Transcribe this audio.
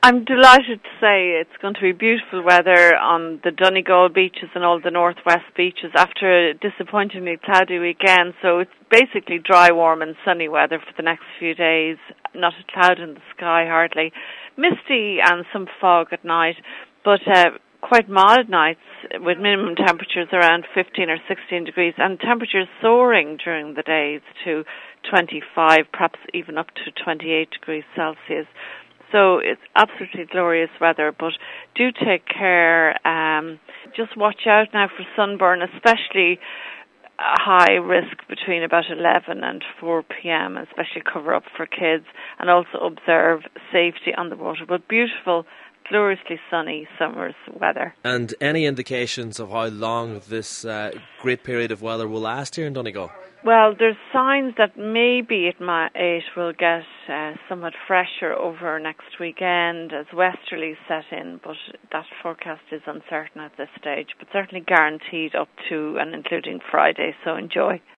I'm delighted to say it's going to be beautiful weather on the Donegal beaches and all the northwest beaches after a disappointingly cloudy weekend. So it's basically dry, warm and sunny weather for the next few days. Not a cloud in the sky hardly. Misty and some fog at night, but quite mild nights with minimum temperatures around 15 or 16 degrees and temperatures soaring during the days to 25, perhaps even up to 28 degrees Celsius. So it's absolutely glorious weather, but do take care. Just watch out now for sunburn, especially high risk between about 11 and 4 p.m., especially cover up for kids, and also observe safety on the water. But beautiful, gloriously sunny summer's weather. And any indications of how long this great period of weather will last here in Donegal? Well, there's signs that maybe it will get somewhat fresher over next weekend as westerlies set in, but that forecast is uncertain at this stage, but certainly guaranteed up to and including Friday, so enjoy.